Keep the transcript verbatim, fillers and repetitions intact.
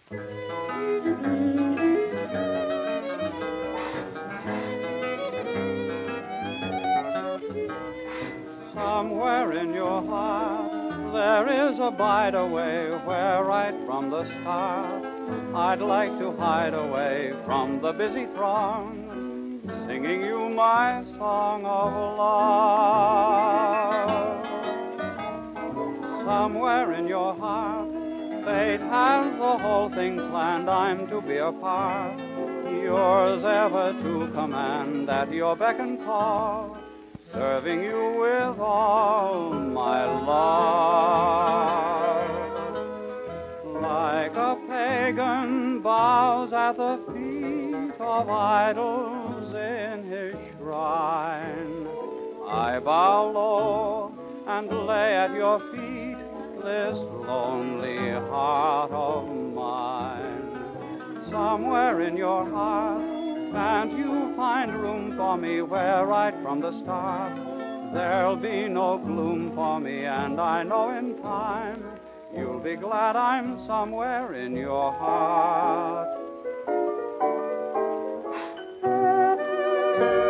Somewhere in your heart there is a bide-away where right from the start I'd like to hide away from the busy throng, singing you my song of love. Somewhere in your heart fate has the whole thing planned. I'm to be a part, yours ever to command, at your beck and call, serving you with all my love. Like a pagan bows at the feet of idols in his shrine, I bow low and lay at your feet this lonely heart of mine. Somewhere in your heart can't you find room for me, where right from the start there'll be no gloom for me, and I know in time you'll be glad I'm somewhere in your heart.